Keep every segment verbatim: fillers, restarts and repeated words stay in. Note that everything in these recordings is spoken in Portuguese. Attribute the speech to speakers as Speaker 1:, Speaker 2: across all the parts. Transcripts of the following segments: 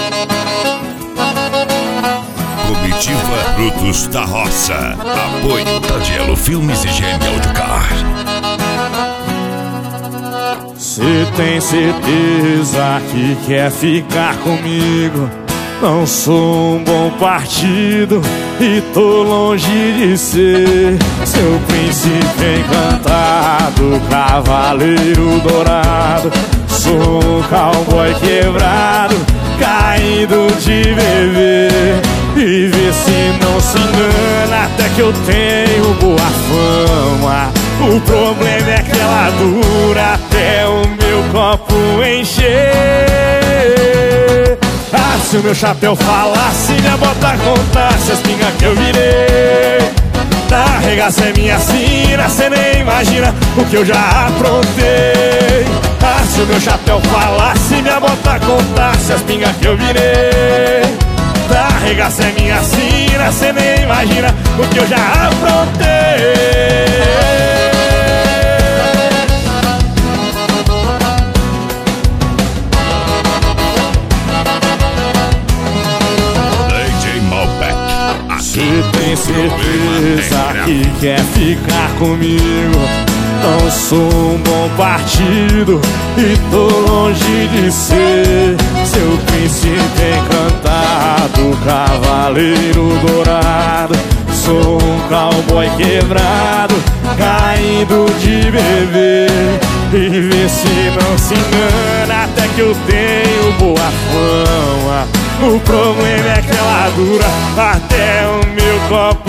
Speaker 1: Comitiva Frutos da Roça. Apoio Tadielo Filmes e G M Audiocar.
Speaker 2: Cê tem certeza que quer ficar comigo? Não sou um bom partido e tô longe de ser seu príncipe encantado, cavaleiro dourado. Sou um cowboy quebrado, caído de beber. E vê se não se engana, até que eu tenho boa fama. O problema é que ela dura até o meu copo encher. Ah, se o meu chapéu falasse, minha bota contasse as pingas que eu virei. Da regaça é minha sina, cê nem imagina o que eu já aprontei. Ah, se o meu chapéu falasse, minha bota contasse as pingas que eu virei. Da regaça é minha sina, cê nem imagina o que eu já aprontei. Cê tem certeza que quer ficar comigo? Não sou um bom partido e tô longe de ser seu príncipe encantado, cavaleiro dourado. Sou um cowboy quebrado, caído de beber. E vê se não se engana, até que eu tenho boa fama. O problema é que ela dura até o meu copo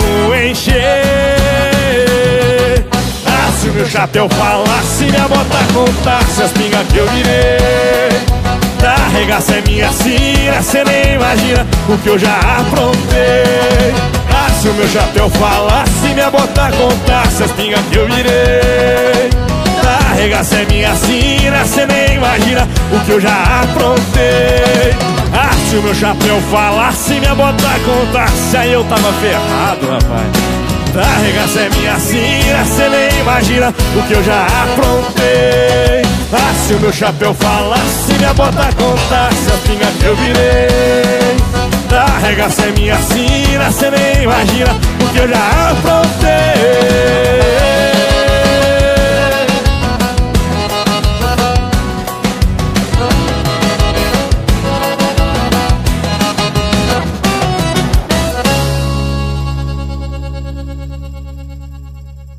Speaker 2: encher. Ah, se o meu chapéu falasse, minha bota contasse as pingas que eu virei. Da regaça é minha sina, cê nem imagina o que eu já aprontei. Ah, se o meu chapéu falasse, minha bota contasse as pingas que eu virei. Da regaça é minha sina, cê nem imagina o que eu já aprontei. Ah, se o meu chapéu falasse, minha bota contasse, aí eu tava ferrado, rapaz. Da regaça é minha sina, cê nem imagina o que eu já aprontei. Ah, se o meu chapéu falasse, minha bota contasse as pingas que eu virei. Da regaça é minha sina, cê nem imagina o que eu já aprontei.